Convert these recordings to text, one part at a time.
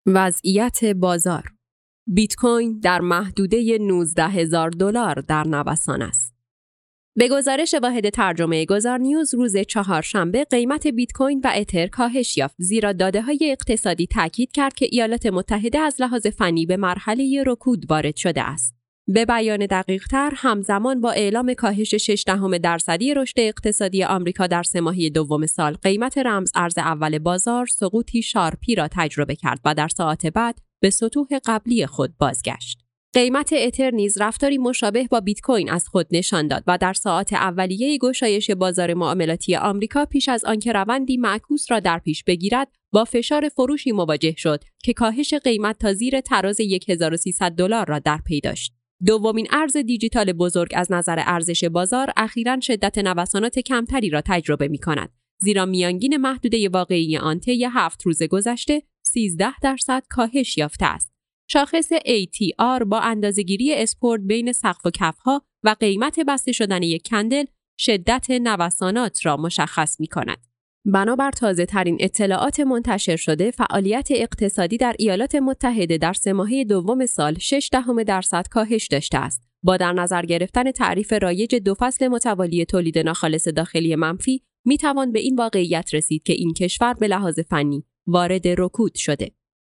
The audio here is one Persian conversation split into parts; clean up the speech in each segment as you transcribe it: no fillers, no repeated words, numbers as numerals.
وضعیت بازار. بیت کوین در محدوده $19,000 در نوسان است. به گزارش واحد ترجمه گذار نیوز روز چهارشنبه قیمت بیت کوین و اتر کاهش یافت، زیرا داده‌های اقتصادی تاکید کرد که ایالات متحده از لحاظ فنی به مرحله رکود وارد شده است. به بیان دقیق‌تر، همزمان با اعلام کاهش 0.6% رشد اقتصادی آمریکا در سه ماهه دوم سال، قیمت رمز ارز اول بازار سقوطی شارپی را تجربه کرد و در ساعات بعد به سطوح قبلی خود بازگشت. قیمت اتر نیز رفتاری مشابه با بیت کوین از خود نشان داد و در ساعات اولیه گشایش بازار معاملاتی آمریکا پیش از آنکه روندی معکوس را در پیش بگیرد، با فشار فروشی مواجه شد که کاهش قیمت تا زیر تراز $1,300 را در پی داشت. دومین ارز دیجیتال بزرگ از نظر ارزش بازار اخیراً شدت نوسانات کمتری را تجربه می‌کند، زیرا میانگین محدوده واقعی آن طی 7 روز گذشته 13% کاهش یافته است. شاخص ATR با اندازه‌گیری اسپورت بین سقف و کف‌ها و قیمت بسته شدن یک کندل شدت نوسانات را مشخص می‌کند. بنابر تازه‌ترین اطلاعات منتشر شده، فعالیت اقتصادی در ایالات متحده در سه ماهه دوم سال 0.6% کاهش داشته است. با در نظر گرفتن تعریف رایج 2 فصل متوالی تولید ناخالص داخلی منفی، می‌توان به این واقعیت رسید که این کشور به لحاظ فنی وارد رکود شده.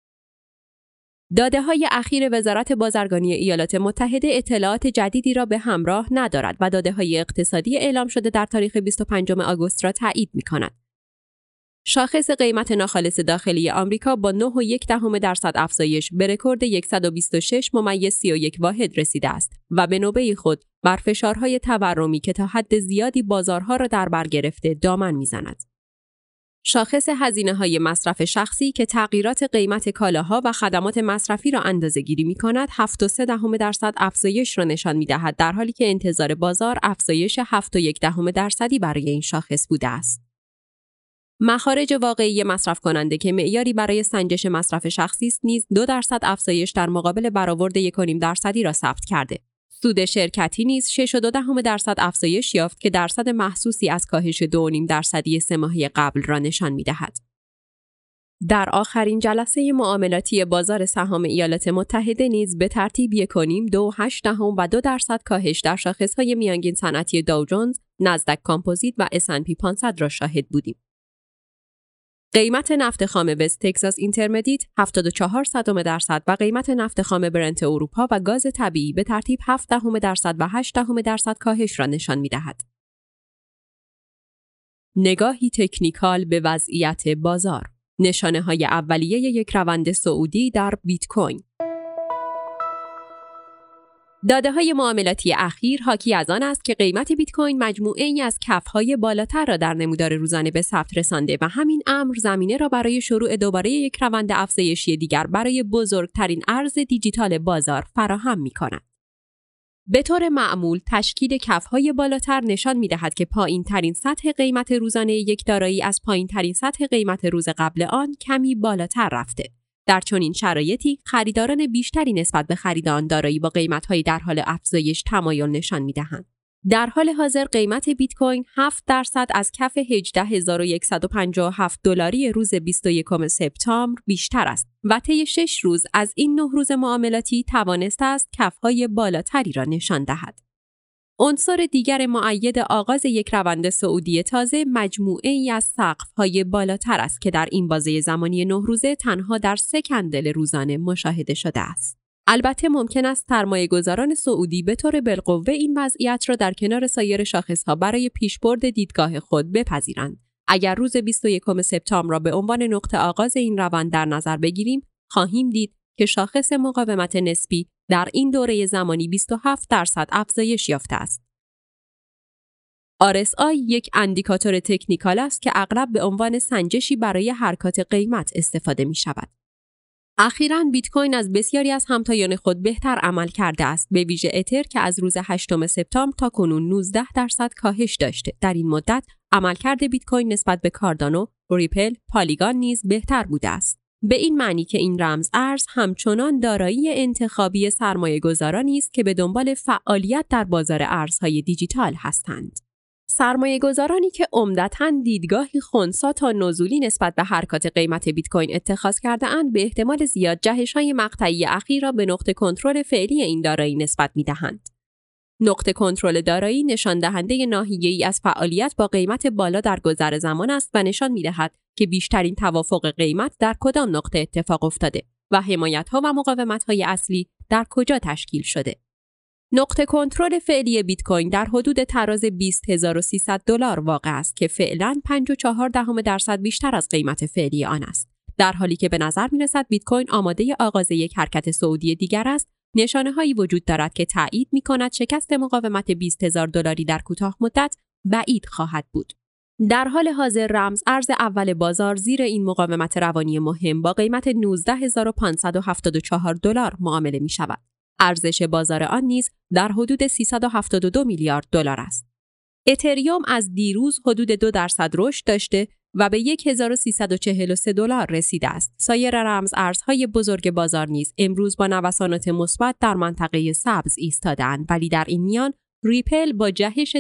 داده‌های اخیر وزارت بازرگانی ایالات متحده اطلاعات جدیدی را به همراه ندارد و داده‌های اقتصادی اعلام شده در تاریخ 25 آگوست را تایید می‌کند. شاخص قیمت ناخالص داخلی آمریکا با 9.1% افزایش به رکورد 126.31 واحد رسیده است و به نوبه خود بر فشارهای تورمی که تا حد زیادی بازارها را در بر گرفته دامن می‌زند. شاخص هزینه‌های مصرف شخصی که تغییرات قیمت کالاها و خدمات مصرفی را اندازه‌گیری می‌کند، 7.3% افزایش را نشان می‌دهد، در حالی که انتظار بازار افزایش 7.1% برای این شاخص بوده است. مخارج واقعی مصرف کننده که معیاری برای سنجش مصرف شخصی است نیز 2% افزایش در مقابل برآورد 1.5% را ثبت کرده. سود شرکتی نیز 6.2% افزایش یافت که درصد محسوسی از کاهش 2.5% سه ماهه قبل را نشان می‌دهد. در آخرین جلسه معاملاتی بازار سهام ایالات متحده نیز به ترتیب 1.5%، 2.8% و 2% کاهش در شاخص‌های میانگین صنعتی داو جونز، نزدک کامپوزیت و S&P 500 را شاهد بودیم. قیمت نفت خام وست تگزاس اینترمدیت 0.74% و قیمت نفت خام برنت اروپا و گاز طبیعی به ترتیب 0.7% و 0.8% کاهش را نشان می‌دهد. نگاهی تکنیکال به وضعیت بازار. نشانه‌های اولیه یک روند صعودی در بیت کوین. داده‌های معاملاتی اخیر حاکی از آن است که قیمت بیت کوین مجموعه‌ای از کف‌های بالاتر را در نمودار روزانه به ثبت رسانده و همین امر زمینه را برای شروع دوباره یک روند افزایشی دیگر برای بزرگترین ارز دیجیتال بازار فراهم می‌کند. به طور معمول تشکیل کف‌های بالاتر نشان می‌دهد که پایین‌ترین سطح قیمت روزانه یک دارایی از پایین‌ترین سطح قیمت روز قبل آن کمی بالاتر رفته. در چنین شرایطی خریداران بیشتری نسبت به خرید آن دارایی با قیمت‌های در حال افزایش تمایل نشان می‌دهند. در حال حاضر قیمت بیت کوین 7% از کف $18,157 روز 21 سپتامبر بیشتر است و طی 6 روز از این 9 روز معاملاتی توانسته است کف‌های بالاتری را نشان دهد. عنصر دیگر مؤید آغاز یک روند صعودی تازه مجموعه‌ای از سقف‌های بالاتر است که در این بازه زمانی 9 روزه تنها در 3 کندل روزانه مشاهده شده است. البته ممکن است سرمایه‌گذاران سعودی به طور بالقوه این وضعیت را در کنار سایر شاخص‌ها برای پیشبرد دیدگاه خود بپذیرند. اگر روز 21 سپتامبر را به عنوان نقطه آغاز این روند در نظر بگیریم، خواهیم دید که شاخص مقاومت نسبی در این دوره زمانی 27% افزایش یافته است. RSI یک اندیکاتور تکنیکال است که اغلب به عنوان سنجشی برای حرکات قیمت استفاده می شود. اخیراً بیت کوین از بسیاری از همتایان خود بهتر عمل کرده است، به ویژه اتر که از روز 8 سپتامبر تا کنون 19% کاهش داشته. در این مدت عملکرد بیت کوین نسبت به کاردانو، ریپل، پالیگان نیز بهتر بوده است. به این معنی که این رمز ارز همچنان دارایی انتخابی سرمایه‌گذارانی است که به دنبال فعالیت در بازار ارزهای دیجیتال هستند. سرمایه‌گذارانی که عمدتاً دیدگاهی خنثی تا نزولی نسبت به حرکات قیمت بیت کوین اتخاذ کرده‌اند، به احتمال زیاد جهش‌های مقطعی اخیر را به نقطه کنترل فعلی این دارایی نسبت می‌دهند. نقطه کنترل دارایی نشان دهنده ناحیه‌ای از فعالیت با قیمت بالا در گذر زمان است و نشان می‌دهد که بیشترین توافق قیمت در کدام نقطه اتفاق افتاده و حمایت‌ها و مقاومت‌های اصلی در کجا تشکیل شده. نقطه کنترل فعلی بیت کوین در حدود تراز $20300 واقع است که فعلاً 5.4% بیشتر از قیمت فعلی آن است. در حالی که به نظر می‌رسد بیت کوین آماده آغاز یک حرکت صعودی دیگر است، نشانه‌هایی وجود دارد که تایید می‌کند شکست مقاومت $20000 در کوتاه مدت بعید خواهد بود. در حال حاضر رمز ارز اول بازار زیر این مقاومت روانی مهم با قیمت $19574 معامله می‌شود. ارزش بازار آن نیز در حدود $372 میلیارد است. اتریوم از دیروز حدود 2% رشد داشته و به $1343 رسیده است. سایر رمز ارزهای بزرگ بازار نیز امروز با نوسانات مثبت در منطقه سبز ایستاده‌اند، ولی در این میان ریپل با جهش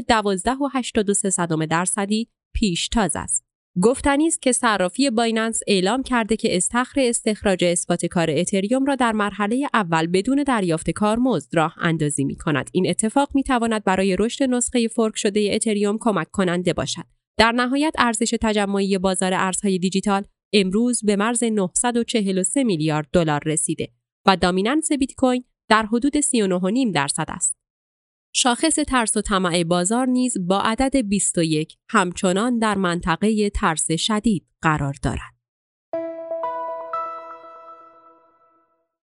12.83% پیشتاز است. گفتنی است که صرافی بایننس اعلام کرده که استخر استخراج اثبات کار اتریوم را در مرحله اول بدون دریافت کارمزد راه اندازی می‌کند. این اتفاق می‌تواند برای رشد نسخه فورک شده اتریوم کمک کننده باشد. در نهایت ارزش تجمعی بازار ارزهای دیجیتال امروز به مرز $943 میلیارد رسیده و دامیننس بیت کوین در حدود 39.5% است. شاخص ترس و طمع بازار نیز با عدد 21 همچنان در منطقه ترس شدید قرار دارد.